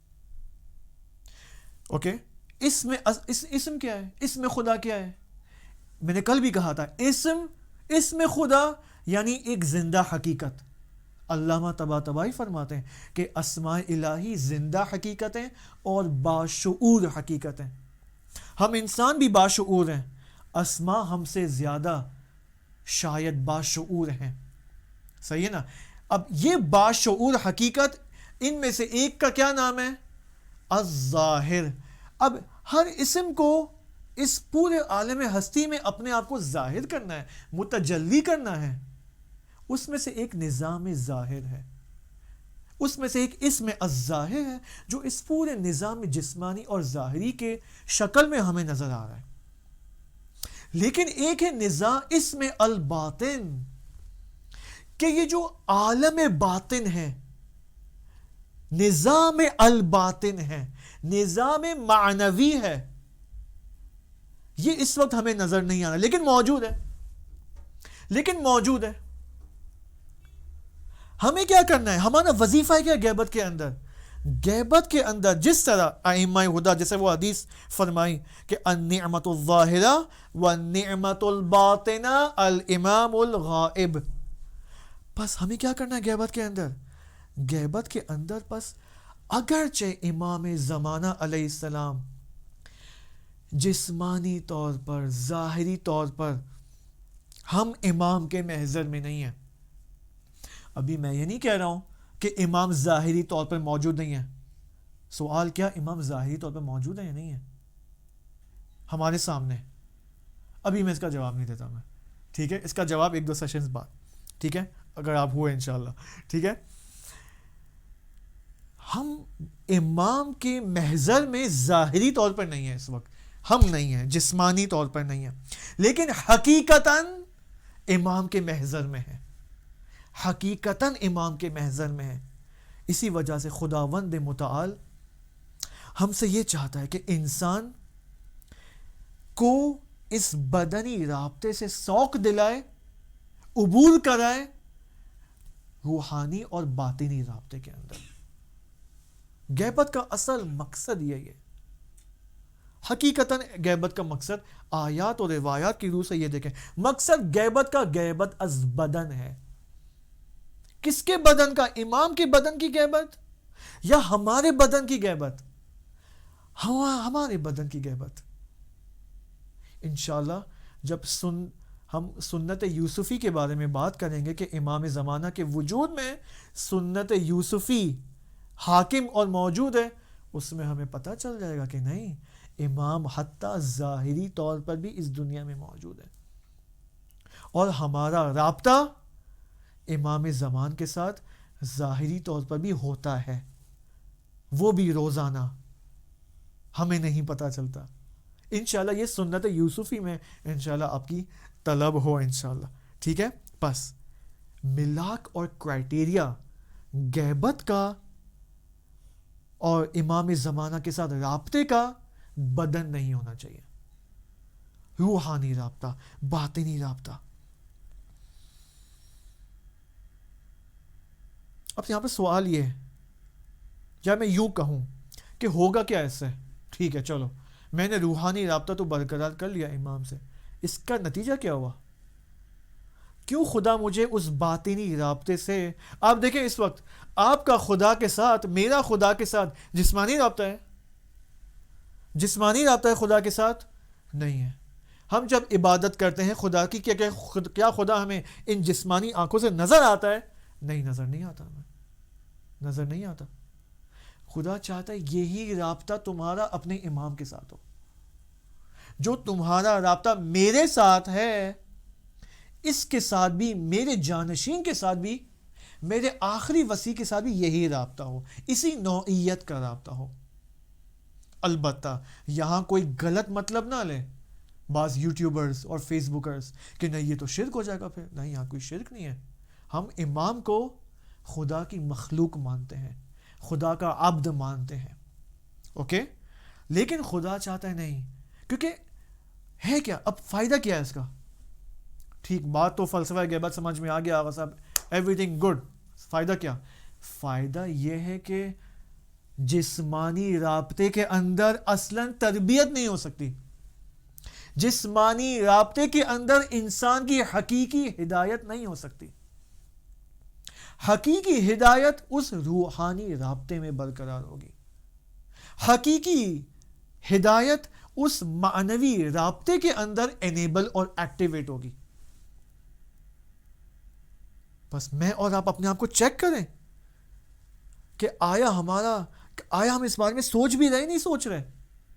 اوکے، اس میں اس اسم کیا ہے؟ اس میں خدا کیا ہے؟ میں نے کل بھی کہا تھا اسم اسم خدا یعنی ایک زندہ حقیقت. علامہ طباطبائی فرماتے ہیں کہ اسماء الہی زندہ حقیقتیں اور باشعور حقیقتیں. ہم انسان بھی باشعور ہیں، اسماء ہم سے زیادہ شاید باشعور ہیں. صحیح ہے نا؟ اب یہ باشعور حقیقت، ان میں سے ایک کا کیا نام ہے؟ الظاہر. اب ہر اسم کو اس پورے عالم ہستی میں اپنے آپ کو ظاہر کرنا ہے، متجلی کرنا ہے. اس میں سے ایک نظام ظاہر ہے، اس میں سے ایک اسم الظاہر ہے جو اس پورے نظام جسمانی اور ظاہری کے شکل میں ہمیں نظر آ رہا ہے. لیکن ایک ہے نظام اسم الباطن، کہ یہ جو عالم باطن ہے، نظام الباطن ہے، نظام معنوی ہے، یہ اس وقت ہمیں نظر نہیں آ رہا، لیکن موجود ہے. لیکن موجود ہے ہمیں کیا کرنا ہے؟ ہمارا وظیفہ ہے کیا غیبت کے اندر؟ غیبت کے اندر جس طرح ائمہ ہدا جیسے وہ حدیث فرمائی کہ النعمت الظاہرہ والنعمت الباطنہ الامام الغائب. بس ہمیں کیا کرنا ہے غیبت کے اندر؟ غیبت کے اندر بس اگرچہ امام زمانہ علیہ السلام جسمانی طور پر ظاہری طور پر ہم امام کے محضر میں نہیں ہیں. ابھی میں یہ نہیں کہہ رہا ہوں کہ امام ظاہری طور پر موجود نہیں ہے. سوال کیا امام ظاہری طور پر موجود ہے یا نہیں ہے ہمارے سامنے؟ ابھی میں اس کا جواب نہیں دیتا میں. ٹھیک ہے, اس کا جواب ایک دو سیشنز بعد, ٹھیک ہے, اگر آپ ہوئے انشاءاللہ. ٹھیک ہے, ہم امام کے محضر میں ظاہری طور پر نہیں ہیں اس وقت, ہم نہیں ہیں, جسمانی طور پر نہیں ہیں, لیکن حقیقتاً امام کے محضر میں ہیں, حقیقتاً امام کے محضر میں ہیں. اسی وجہ سے خداوند متعال ہم سے یہ چاہتا ہے کہ انسان کو اس بدنی رابطے سے سوق دلائے, عبور کرائے روحانی اور باطنی رابطے کے اندر. غیبت کا اصل مقصد یہی ہے. حقیقتاً غیبت کا مقصد آیات اور روایات کی روح سے یہ دیکھیں, مقصد غیبت کا غیبت از بدن ہے. کس کے بدن کا؟ امام کے بدن کی غیبت یا ہمارے بدن کی غیبت؟ ہمارے بدن کی غیبت. انشاءاللہ جب سن ہم سنت یوسفی کے بارے میں بات کریں گے کہ امام زمانہ کے وجود میں سنت یوسفی حاکم اور موجود ہے, اس میں ہمیں پتہ چل جائے گا کہ نہیں, امام حتیٰ ظاہری طور پر بھی اس دنیا میں موجود ہے, اور ہمارا رابطہ امام زمان کے ساتھ ظاہری طور پر بھی ہوتا ہے, وہ بھی روزانہ, ہمیں نہیں پتہ چلتا. انشاءاللہ یہ سنت یوسفی میں انشاءاللہ آپ کی طلب ہو انشاءاللہ. ٹھیک ہے, بس ملاک اور کرائٹیریا غیبت کا اور امام زمانہ کے ساتھ رابطے کا بدن نہیں ہونا چاہیے, روحانی رابطہ, باطنی رابطہ. اب یہاں پہ سوال یہ ہے, یا میں یوں کہوں کہ ہوگا کیا اس سے؟ ٹھیک ہے چلو, میں نے روحانی رابطہ تو برقرار کر لیا امام سے, اس کا نتیجہ کیا ہوا؟ کیوں خدا مجھے اس باطنی رابطے سے, آپ دیکھیں اس وقت آپ کا خدا کے ساتھ, میرا خدا کے ساتھ جسمانی رابطہ ہے, جسمانی رابطہ ہے خدا کے ساتھ نہیں ہے. ہم جب عبادت کرتے ہیں خدا کی, کیا کیا خدا ہمیں ان جسمانی آنکھوں سے نظر آتا ہے؟ نہیں, نظر نہیں آتا, ہمیں نظر نہیں آتا. خدا چاہتا ہے یہی رابطہ تمہارا اپنے امام کے ساتھ ہو. جو تمہارا رابطہ میرے ساتھ ہے, اس کے ساتھ بھی, میرے جانشین کے ساتھ بھی, میرے آخری وصی کے ساتھ بھی یہی رابطہ ہو, اسی نوعیت کا رابطہ ہو. البتہ یہاں کوئی غلط مطلب نہ لیں بعض یوٹیوبرز اور فیس بکرز کہ نہیں یہ تو شرک ہو جائے گا. پھر نہیں, یہاں کوئی شرک نہیں ہے. ہم امام کو خدا کی مخلوق مانتے ہیں, خدا کا عبد مانتے ہیں, اوکے. لیکن خدا چاہتا ہے نہیں, کیونکہ ہے کیا, اب فائدہ کیا ہے اس کا؟ ٹھیک, بات تو فلسفہ غیبت سمجھ میں آ گیا آغا صاحب, ایوری تھنگ گڈ. فائدہ کیا؟ فائدہ یہ ہے کہ جسمانی رابطے کے اندر اصلاً تربیت نہیں ہو سکتی. جسمانی رابطے کے اندر انسان کی حقیقی ہدایت نہیں ہو سکتی. حقیقی ہدایت اس روحانی رابطے میں برقرار ہوگی. حقیقی ہدایت اس معنوی رابطے کے اندر انیبل اور ایکٹیویٹ ہوگی. بس میں اور آپ اپنے آپ کو چیک کریں کہ آیا ہمارا آیا ہم اس بارے میں سوچ بھی رہے, نہیں سوچ رہے.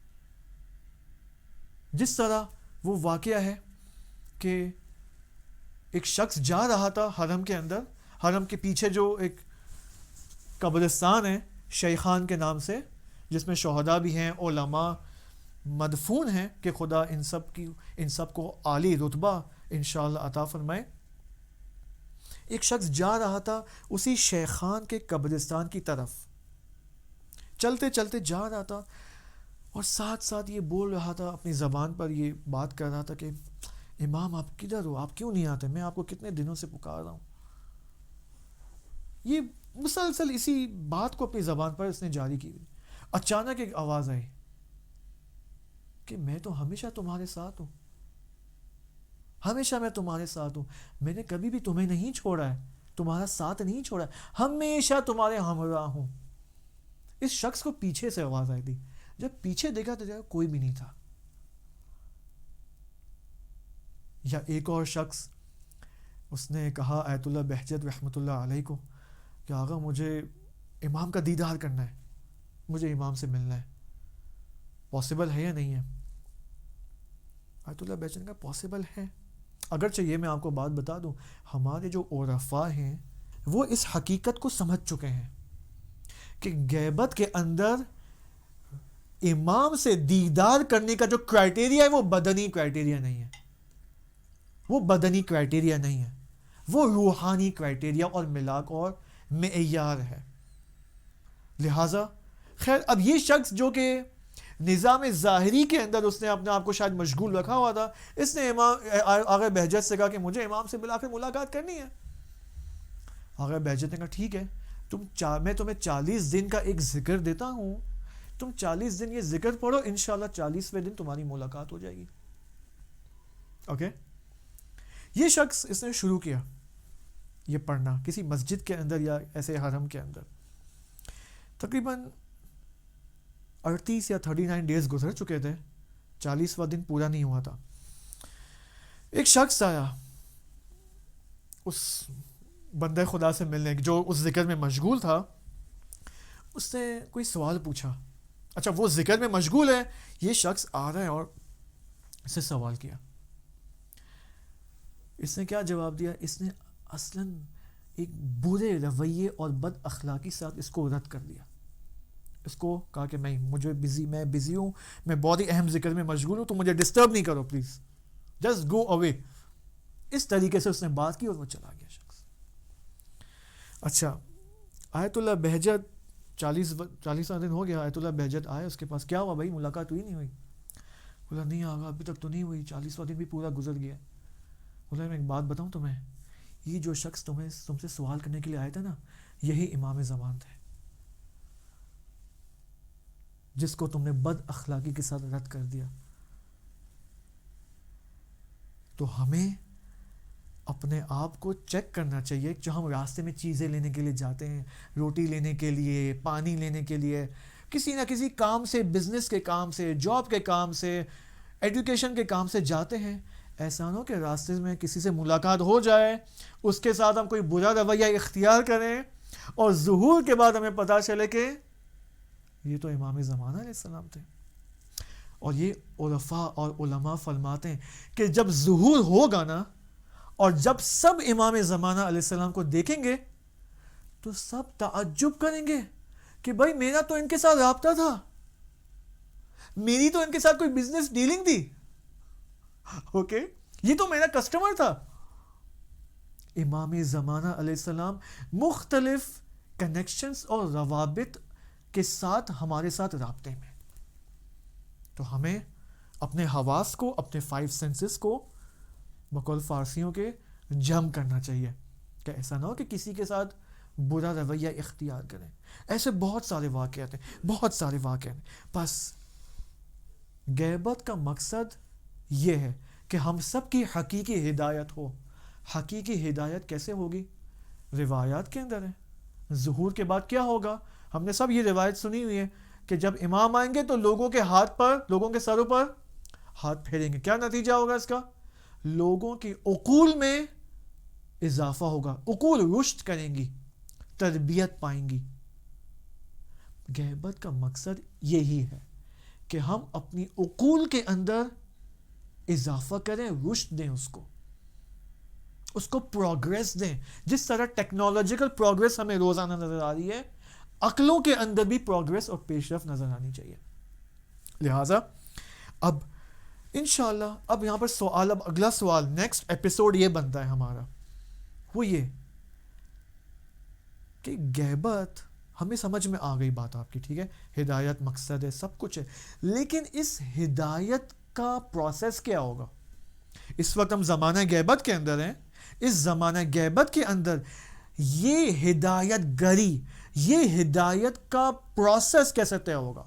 جس طرح وہ واقعہ ہے کہ ایک شخص جا رہا تھا حرم کے اندر, حرم کے پیچھے جو ایک قبرستان ہے شیخان کے نام سے, جس میں شہداء بھی ہیں, علماء مدفون ہیں, کہ خدا ان سب کی ان سب کو عالی رتبہ انشاءاللہ عطا فرمائے. ایک شخص جا رہا تھا اسی شیخان کے قبرستان کی طرف, چلتے چلتے جا رہا تھا, اور ساتھ ساتھ یہ بول رہا تھا, اپنی زبان پر یہ بات کر رہا تھا کہ امام آپ کدھر ہو, آپ کیوں نہیں آتے, میں آپ کو کتنے دنوں سے پکار رہا ہوں. یہ مسلسل اسی بات کو اپنی زبان پر اس نے جاری کی. اچانک ایک آواز آئی کہ میں تو ہمیشہ تمہارے ساتھ ہوں, ہمیشہ میں تمہارے ساتھ ہوں, میں نے کبھی بھی تمہیں نہیں چھوڑا ہے, تمہارا ساتھ نہیں چھوڑا ہے, ہمیشہ تمہارے ہمراہ ہوں. اس شخص کو پیچھے سے آواز آئی تھی. جب پیچھے دیکھا تو دیکھا کوئی بھی نہیں تھا. یا ایک اور شخص, اس نے کہا آیت اللہ بہجت رحمۃ اللہ علیہ کو کہ آقا مجھے امام کا دیدار کرنا ہے, مجھے امام سے ملنا ہے, پاسبل ہے یا نہیں ہے؟ آیت اللہ بہجت کا پاسبل ہے. اگرچہ یہ میں آپ کو بات بتا دوں, ہمارے جو عرفاء ہیں وہ اس حقیقت کو سمجھ چکے ہیں کہ غیبت کے اندر امام سے دیدار کرنے کا جو کرائٹیریا ہے وہ بدنی کرائٹیریا نہیں ہے, وہ بدنی کرائٹیریا نہیں ہے, وہ روحانی کرائٹیریا اور ملاک اور معیار ہے. لہٰذا خیر, اب یہ شخص جو کہ نظام ظاہری کے اندر اس نے اپنے آپ کو شاید مشغول رکھا ہوا تھا, اس نے امام آغا بہجت سے کہا کہ مجھے امام سے ملا کر ملاقات کرنی ہے. آغا بہجت نے کہا ٹھیک ہے, تم چا میں تمہیں چالیس دن کا ایک ذکر دیتا ہوں, تم چالیس دن یہ ذکر پڑھو, انشاءاللہ چالیسویں دن تمہاری ملاقات ہو جائے گی. اوکے, یہ شخص اس نے شروع کیا یہ پڑھنا کسی مسجد کے اندر یا ایسے حرم کے اندر. تقریباً اڑتیس یا تھرٹی نائن ڈیز گزر چکے تھے, چالیسواں دن پورا نہیں ہوا تھا. ایک شخص آیا اس بندہ خدا سے ملنے جو اس ذکر میں مشغول تھا. اس نے کوئی سوال پوچھا. اچھا, وہ ذکر میں مشغول ہے, یہ شخص آ رہا ہے اور اس سے سوال کیا. اس نے کیا جواب دیا؟ اس نے اصلاً ایک برے رویے اور بد اخلاقی ساتھ اس کو رد کر دیا. اس کو کہا کہ میں مجھے بزی میں بزی ہوں, میں بہت ہی اہم ذکر میں مشغول ہوں, تو مجھے ڈسٹرب نہیں کرو پلیز, جسٹ گو اوے. اس طریقے سے اس نے بات کی اور وہ چلا گیا شخص. اچھا, آیت اللہ بہجت چالیس چالیسواں دن ہو گیا, آیت اللہ بہجت آئے اس کے پاس, کیا ہوا بھائی, ملاقات ہوئی نہیں ہوئی؟ بولا نہیں آگا ابھی تک تو نہیں ہوئی, چالیسواں دن بھی پورا گزر گیا. بولا میں ایک بات بتاؤں تمہیں, یہ جو شخص تمہیں تم سے سوال کرنے کے لیے آیا تھا نا, یہی امام زمان تھے جس کو تم نے بد اخلاقی کے ساتھ رد کر دیا. تو ہمیں اپنے آپ کو چیک کرنا چاہیے. جو ہم راستے میں چیزیں لینے کے لیے جاتے ہیں, روٹی لینے کے لیے, پانی لینے کے لیے, کسی نہ کسی کام سے, بزنس کے کام سے, جاب کے کام سے, ایجوکیشن کے کام سے جاتے ہیں, ایسا نہ ہو کہ راستے میں کسی سے ملاقات ہو جائے, اس کے ساتھ ہم کوئی برا رویہ اختیار کریں اور ظہور کے بعد ہمیں پتہ چلے کہ یہ تو امام زمانہ علیہ السلام تھے. اور یہ عرفاء اور علماء فرماتے ہیں کہ جب ظہور ہوگا نا, اور جب سب امام زمانہ علیہ السلام کو دیکھیں گے تو سب تعجب کریں گے کہ بھائی میرا تو ان کے ساتھ رابطہ تھا, میری تو ان کے ساتھ کوئی بزنس ڈیلنگ تھی, اوکے, یہ تو میرا کسٹمر تھا. امام زمانہ علیہ السلام مختلف کنیکشنز اور روابط کے ساتھ ہمارے ساتھ رابطے میں. تو ہمیں اپنے حواس کو, اپنے فائیو سینسز کو بقول فارسیوں کے جم کرنا چاہیے کہ ایسا نہ ہو کہ کسی کے ساتھ برا رویہ اختیار کریں. ایسے بہت سارے واقعات ہیں, بہت سارے واقعات ہیں. بس غیبت کا مقصد یہ ہے کہ ہم سب کی حقیقی ہدایت ہو. حقیقی ہدایت کیسے ہوگی؟ روایات کے اندر ہے. ظہور کے بعد کیا ہوگا؟ ہم نے سب یہ روایت سنی ہوئی ہے کہ جب امام آئیں گے تو لوگوں کے ہاتھ پر, لوگوں کے سروں پر ہاتھ پھیریں گے. کیا نتیجہ ہوگا اس کا؟ لوگوں کی عقول میں اضافہ ہوگا, عقول رشد کریں گی, تربیت پائیں گی. غیبت کا مقصد یہی ہے کہ ہم اپنی عقول کے اندر اضافہ کریں, رشد دیں, اس کو اس کو پروگریس دیں. جس طرح ٹیکنالوجیکل پروگریس ہمیں روزانہ نظر آ رہی ہے, عقلوں کے اندر بھی پروگریس اور پیش رفت نظر آنی چاہیے. لہٰذا اب انشاءاللہ اب یہاں پر سوال, اب اگلا سوال نیکسٹ ایپیسوڈ یہ بنتا ہے ہمارا, وہ یہ کہ غیبت ہمیں سمجھ میں آ گئی بات آپ کی, ٹھیک ہے, ہدایت مقصد ہے, سب کچھ ہے, لیکن اس ہدایت کا پروسیس کیا ہوگا؟ اس وقت ہم زمانہ غیبت کے اندر ہیں. اس زمانہ غیبت کے اندر یہ ہدایت گری، یہ ہدایت کا پروسیس کیسے طے ہوگا،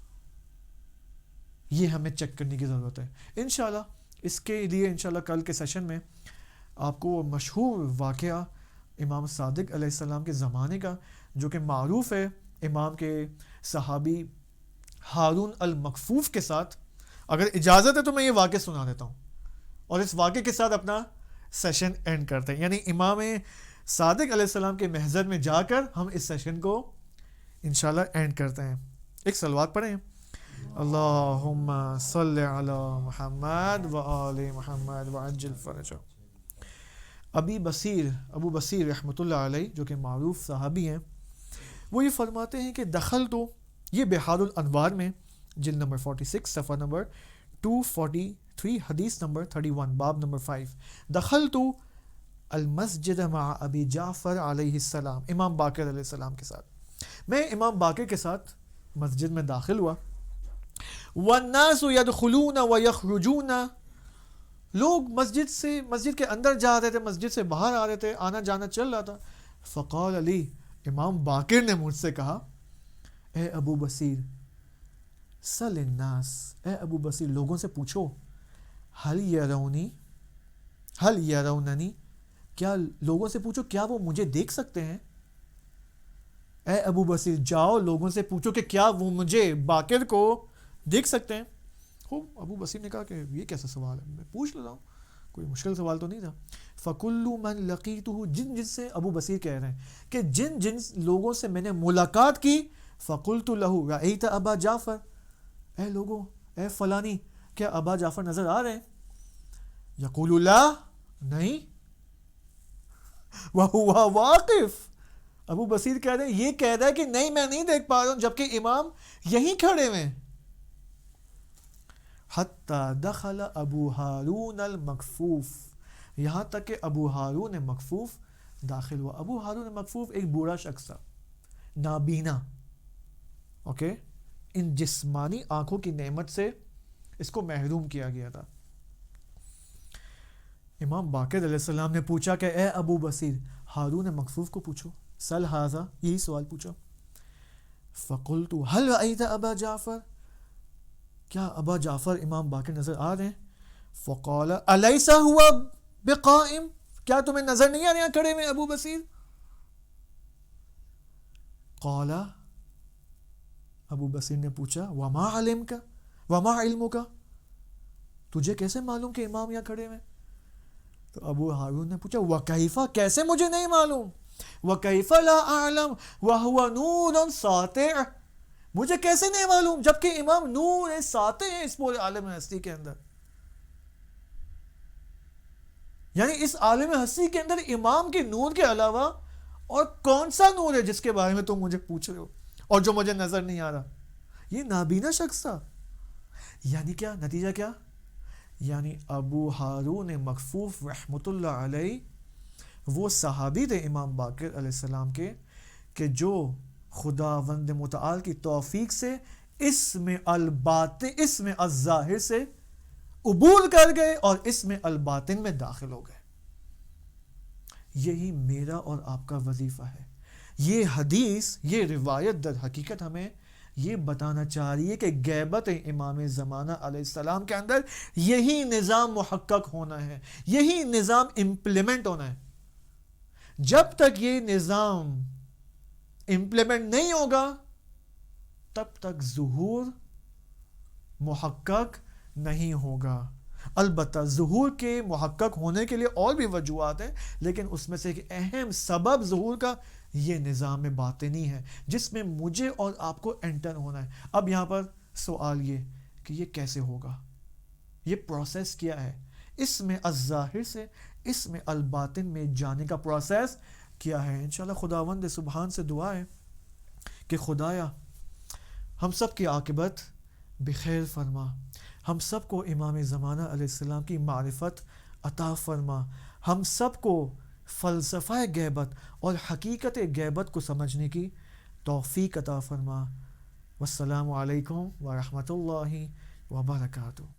یہ ہمیں چیک کرنے کی ضرورت ہے انشاءاللہ. اس کے لیے انشاءاللہ کل کے سیشن میں آپ کو مشہور واقعہ امام صادق علیہ السلام کے زمانے کا جو کہ معروف ہے امام کے صحابی ہارون المکفوف کے ساتھ، اگر اجازت ہے تو میں یہ واقعہ سنا دیتا ہوں اور اس واقعے کے ساتھ اپنا سیشن اینڈ کرتے ہیں. یعنی امام صادق علیہ السلام کے محضر میں جا کر ہم اس سیشن کو انشاءاللہ اینڈ کرتے ہیں. ایک صلوات پڑھیں. اللہم صلی علی محمد و آل محمد وعجل فرجہ. ابی بصیر ابو بصیر رحمۃ اللہ علیہ جو کہ معروف صحابی ہیں، وہ یہ فرماتے ہیں کہ دخل تو، یہ بحار الانوار میں جلد نمبر چھیالیس صفحہ نمبر دو سو تینتالیس حدیث نمبر اکتیس باب نمبر پانچ، دخل تو المسجد مع ابی جعفر علیہ السلام، امام باقر علیہ السلام کے ساتھ میں امام باقر کے ساتھ مسجد میں داخل ہوا. والناس يدخلون ويخرجون، لوگ مسجد سے مسجد کے اندر جا رہے تھے، مسجد سے باہر آ رہے تھے، آنا جانا چل رہا تھا. فقال علی، امام باقر نے مجھ سے کہا، اے ابو بصیر سل الناس، اے ابو بصیر لوگوں سے پوچھو، حل یرونی حل یروننی، کیا لوگوں سے پوچھو کیا وہ مجھے دیکھ سکتے ہیں. اے ابو بصیر جاؤ لوگوں سے پوچھو کہ کیا وہ مجھے باقر کو دیکھ سکتے ہیں. خوب ابو بصیر نے کہا کہ یہ کیسا سوال ہے، میں پوچھ لیتا ہوں، کوئی مشکل سوال تو نہیں تھا. فَكُلُّ مَنْ لَقِيتُهُ، جن جن سے ابو بصیر کہہ رہے ہیں کہ جن جن لوگوں سے میں نے ملاقات کی، فَقُلْتُ لَهُ رَأَيْتَ أَبَا جعفر، اے لوگوں اے فلانی کیا ابا جعفر نظر آ رہے ہیں؟ یقول لا، نہیں. وَهُوَ واقف، ابو بصیر کہہ رہے ہیں یہ کہہ رہا ہے کہ نہیں میں نہیں دیکھ پا رہا ہوں، جبکہ امام یہیں کھڑے ہوئے. حتی دخل ابو ہارون المکفوف، یہاں تک کہ ابو ہارون مکفوف داخل ہوا. ابو ہارون مکفوف ایک بوڑھا شخص تھا، نابینا، اوکے، ان جسمانی آنکھوں کی نعمت سے اس کو محروم کیا گیا تھا. امام باقر علیہ السلام نے پوچھا کہ اے ابو بصیر ہارون مکفوف کو پوچھو، سل ھذا، یہی سوال پوچھا. فقلت هل رأيت ابا جعفر، کیا ابا جعفر امام باقر نظر آ رہے ہیں؟ فقال الیس هو بقائم، کیا تمہیں نظر نہیں آ رہے کھڑے میں ابو بصیر؟ قال، ابو بصیر نے پوچھا وما علمک وما علمک، تجھے کیسے معلوم کہ امام یہاں کھڑے ہیں؟ تو ابو ہارون نے پوچھا وکیفہ، کیسے مجھے نہیں معلوم؟ وکیفہ لا اعلم وہو نور ساطع، مجھے کیسے نہیں معلوم جبکہ امام نور ساطع ہے اس پورے عالم ہستی کے اندر. یعنی اس عالم ہستی کے اندر امام کے نور کے علاوہ اور کون سا نور ہے جس کے بارے میں تم مجھے پوچھ رہے ہو اور جو مجھے نظر نہیں آ رہا؟ یہ نابینا شخص تھا. یعنی کیا نتیجہ کیا؟ یعنی ابو ہارون مکفوف رحمۃ اللہ علیہ وہ صحابی تھے امام باقر علیہ السلام کے کہ جو خداوند متعال کی توفیق سے اسم الباطن اسم الظاہر سے عبور کر گئے اور اسم الباطن میں داخل ہو گئے. یہی میرا اور آپ کا وظیفہ ہے. یہ حدیث، یہ روایت در حقیقت ہمیں یہ بتانا چاہ رہی ہے کہ غیبت امام زمانہ علیہ السلام کے اندر یہی نظام محقق ہونا ہے، یہی نظام امپلیمنٹ ہونا ہے. جب تک یہ نظام امپلیمنٹ نہیں ہوگا تب تک ظہور محقق نہیں ہوگا. البتہ ظہور کے محقق ہونے کے لیے اور بھی وجوہات ہیں، لیکن اس میں سے ایک اہم سبب ظہور کا یہ نظام باطنی ہے جس میں مجھے اور آپ کو انٹر ہونا ہے. اب یہاں پر سوال یہ کہ یہ کیسے ہوگا، یہ پروسیس کیا ہے؟ اس میں الظاہر سے اس میں الباطن میں جانے کا پروسیس کیا ہے؟ انشاءاللہ خداوند سبحان سے دعا ہے کہ خدایا ہم سب کی عاقبت بخیر فرما، ہم سب کو امام زمانہ علیہ السلام کی معرفت عطا فرما، ہم سب کو فلسفہ غیبت اور حقیقت غیبت کو سمجھنے کی توفیق عطا فرما. والسلام علیکم ورحمۃ اللہ وبرکاتہ.